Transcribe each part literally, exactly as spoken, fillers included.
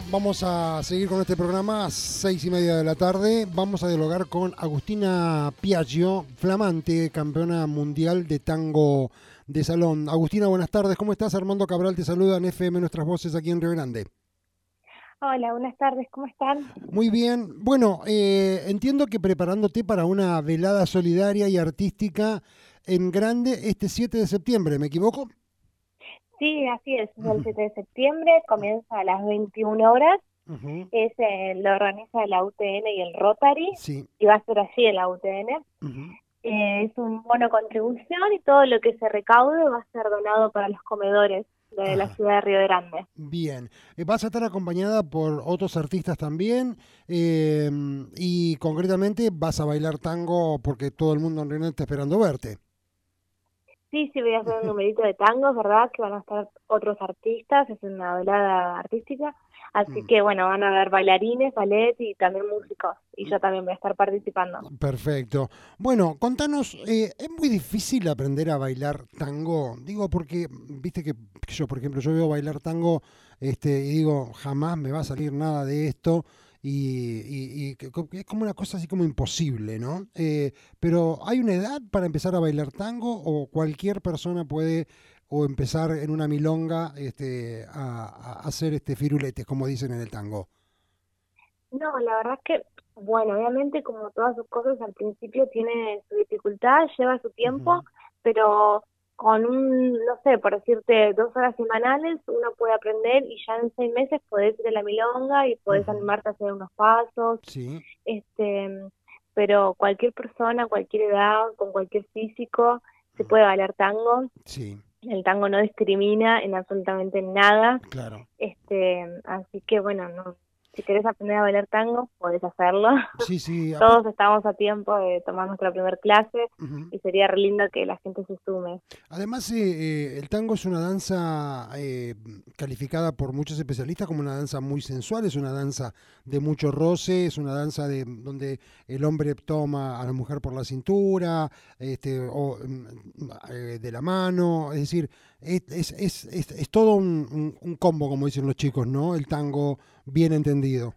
vamos a seguir con este programa a seis y media de la tarde. Vamos a dialogar con Agustina Piaggio, flamante campeona mundial de tango de salón. Agustina, buenas tardes. ¿Cómo estás? Armando Cabral te saluda en F M Nuestras Voces aquí en Río Grande. Hola, buenas tardes, ¿cómo están? Muy bien. Bueno, eh, entiendo que preparándote para una velada solidaria y artística en Grande este siete de septiembre, ¿me equivoco? Sí, así es, es el Ujú, siete de septiembre, comienza a las veintiuna horas, ujú, es, eh, lo organiza la U T N y el Rotary, sí. y va a ser allí en la U T N. Ujú. Eh, es un bono contribución y todo lo que se recaude va a ser donado para los comedores de la Ajá. ciudad de Río Grande. Bien, Eh, vas a estar acompañada por otros artistas también eh, y concretamente vas a bailar tango porque todo el mundo en realidad está esperando verte. Sí, sí, voy a hacer un numerito de tangos, ¿verdad? Que van a estar otros artistas, es una velada artística. Así Mm, que, bueno, van a haber bailarines, ballet y también músicos. Y yo también voy a estar participando. Perfecto. Bueno, contanos, eh, ¿es muy difícil aprender a bailar tango? Digo porque, viste que, que yo, por ejemplo, yo veo bailar tango este, y digo, jamás me va a salir nada de esto y, y- y que- que es como una cosa así como imposible, ¿no? Eh, pero ¿hay una edad para empezar a bailar tango o cualquier persona puede o empezar en una milonga este, a, a hacer este firuletes, como dicen en el tango? No, la verdad es que, bueno, obviamente como todas sus cosas al principio tiene su dificultad, lleva su Ujú, tiempo, pero con un, no sé, por decirte, dos horas semanales uno puede aprender y ya en seis meses podés ir a la milonga y podés ujú, animarte a hacer unos pasos, sí, este, pero cualquier persona, cualquier edad, con cualquier físico, se ujú, puede bailar tango. sí, El tango no discrimina en absolutamente nada. claro. Este, así que bueno, no, si querés aprender a bailar tango, podés hacerlo. Sí, sí, Todos aparte, estamos a tiempo de tomar nuestra primer clase ujú. y sería re lindo que la gente se sume. Además, eh, eh, el tango es una danza eh, calificada por muchos especialistas como una danza muy sensual, es una danza de mucho roce, es una danza de donde el hombre toma a la mujer por la cintura, este, o mm, eh, de la mano, es decir, es, es, es, es- es todo un, un- un combo, como dicen los chicos, ¿no? El tango bien entendido.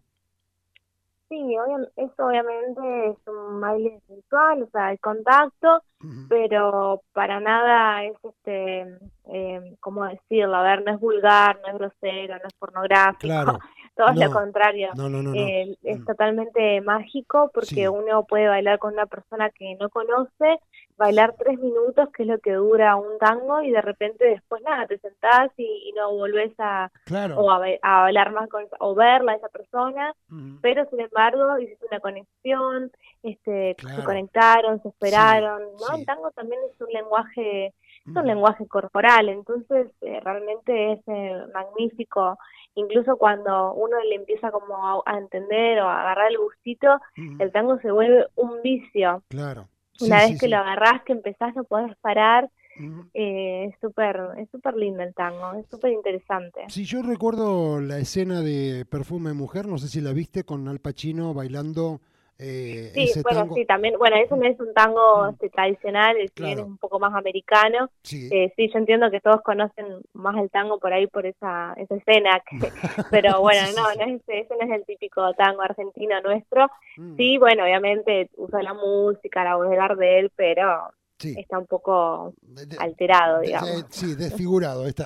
Sí, obvia- eso obviamente es un baile sensual, o sea, hay contacto, Ujú. pero para nada es este, eh, ¿cómo decirlo? A ver, no es vulgar, no es grosero, no es pornográfico, Claro, todo lo no, contrario. no, no, no, no. Eh, es Mm, totalmente mágico porque sí, uno puede bailar con una persona que no conoce, bailar tres minutos, que es lo que dura un tango, y de repente después nada, te sentás y, y no volvés a, claro. o a, ba- a bailar más con, o verla a esa persona, Ujú. pero sin embargo hiciste una conexión, este, se Claro, conectaron, se sí, esperaron, ¿no? El sí. tango también es un lenguaje, es un Ujú. lenguaje corporal, entonces eh, realmente es eh, magnífico, incluso cuando uno le empieza como a, a entender o a agarrar el gustito, Ujú. el tango se vuelve un vicio. Claro, sí, Una vez sí, que lo sí. agarrás, que empezás, no podés parar, Ujú. eh, es súper, es súper lindo el tango, es súper interesante. Sí, yo recuerdo la escena de Perfume de Mujer, no sé si la viste con Al Pacino bailando eh, Sí, ese bueno, tango. sí, también, bueno, eso no es un tango Mm, este, tradicional, eh, si bien es claro, un poco más americano, sí. eh, sí, yo entiendo que todos conocen más el tango por ahí, por esa, esa escena, que- pero Sí, bueno, sí, no, sí. no es, ese no es el típico tango argentino nuestro, Mm, sí, bueno, obviamente usa la música, la voz de Gardel, pero sí. está un poco De- de- alterado, de- digamos. de- sí, desfigurado está.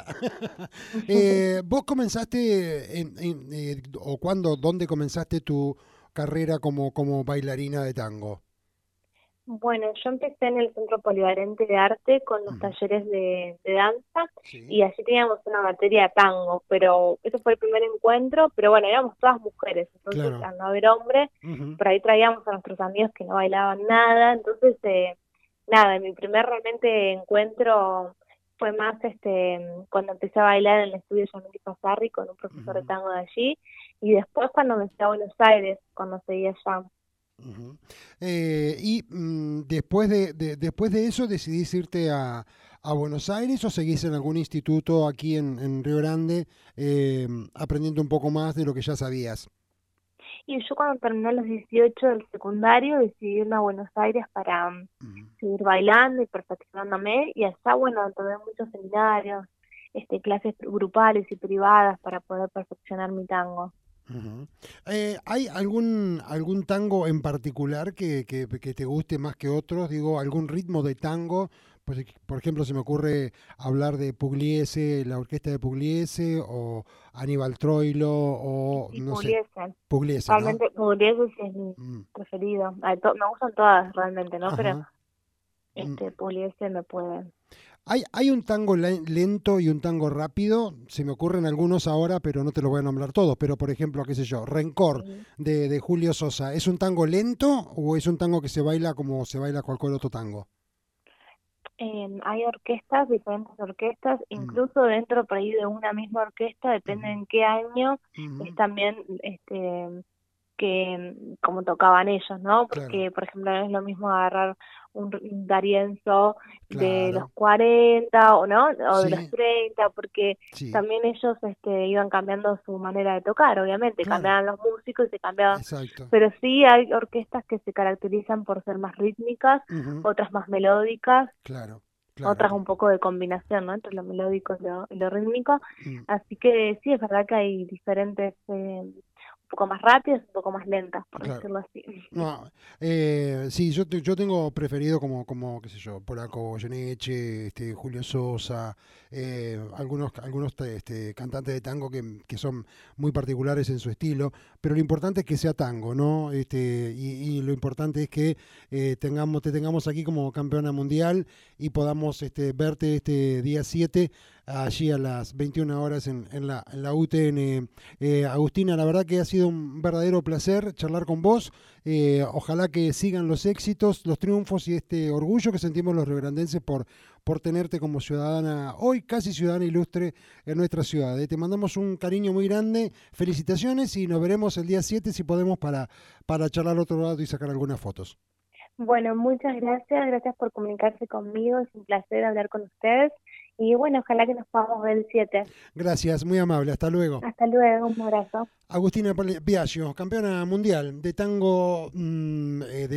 Eh, ¿vos comenzaste en, en, eh, o cuándo, dónde comenzaste tu carrera como, como bailarina de tango? Bueno, yo empecé en el Centro Polivalente de Arte con los Ujú, talleres de, de danza sí, y allí teníamos una materia de tango, pero ese fue el primer encuentro, pero bueno, éramos todas mujeres, entonces claro. al no haber hombres, Ujú, por ahí traíamos a nuestros amigos que no bailaban nada, entonces eh, nada, mi primer realmente encuentro fue más este cuando empecé a bailar en el estudio Yamil Fasarri con un profesor de ujú. tango de allí y después cuando me fui a Buenos Aires, cuando seguía allá. Ujú. Eh, y mm, después de, de- después de eso decidís irte a, a Buenos Aires o seguís en algún instituto aquí en, en Río Grande eh, aprendiendo un poco más de lo que ya sabías. Y yo cuando terminé los dieciocho del secundario decidí irme a Buenos Aires para mm, Ujú. seguir bailando y perfeccionándome y allá, bueno, tomé muchos seminarios, este, clases grupales y privadas para poder perfeccionar mi tango. Ujú. Eh, ¿hay algún algún tango en particular que, que, que te guste más que otros? Digo, algún ritmo de tango. Pues, por ejemplo, se me ocurre hablar de Pugliese, la orquesta de Pugliese, o Aníbal Troilo, o Y no sé, Pugliese, Pugliese, ¿no? realmente Pugliese sí es mi Mm, preferido. A to- me gustan todas realmente, ¿no? Pero ajá. Mm. este Pugliese me puede. Hay, hay un tango le- lento y un tango rápido, se me ocurren algunos ahora, pero no te los voy a nombrar todos, pero por ejemplo, qué sé yo, Rencor Sí. de, de Julio Sosa, ¿es un tango lento o es un tango que se baila como se baila cualquier otro tango? Eh, hay orquestas, diferentes orquestas, Mm, incluso dentro por ahí de una misma orquesta, depende ujú, en qué año, es ujú, también este que mm, como tocaban ellos, ¿no? claro, Porque, por ejemplo, no es lo mismo agarrar un, r- un D'Arienzo de los claro, cuarenta o no, o de los sí, treinta, porque sí, también ellos este, iban cambiando su manera de tocar, obviamente, claro, cambiaban los músicos y se cambiaban, exacto, pero sí hay orquestas que se caracterizan por ser más rítmicas, ujú, otras más melódicas, claro, claro, otras cl- un poco de combinación, ¿no? Entre lo melódico y lo, y lo rítmico. mm. Así que sí, es verdad que hay diferentes, eh, un poco más rápidas, un poco más lentas, por Claro. decirlo así. No, eh, sí, yo, te- yo tengo preferido como, como, qué sé yo, Polaco Goyeneche, este, Julio Sosa, eh, algunos, algunos te- este, cantantes de tango que, que son muy particulares en su estilo, pero lo importante es que sea tango, ¿no? Este, y, y lo importante es que eh, tengamos, te tengamos aquí como campeona mundial y podamos este, verte este día siete allí a las veintiuna horas en, en la, en la U T N. Eh, Agustina, la verdad que ha sido un verdadero placer charlar con vos. Eh, ojalá que sigan los éxitos, los triunfos y este orgullo que sentimos los riograndenses por, por tenerte como ciudadana, hoy casi ciudadana ilustre en nuestra ciudad. Eh. Te mandamos un cariño muy grande, felicitaciones y nos veremos el día siete si podemos para, para charlar otro lado y sacar algunas fotos. Bueno, muchas gracias, gracias por comunicarse conmigo, es un placer hablar con ustedes y bueno, ojalá que nos podamos ver el siete. Gracias, muy amable, hasta luego. Hasta luego, un abrazo. Agustina Piaggio, campeona mundial de tango, mmm, eh, de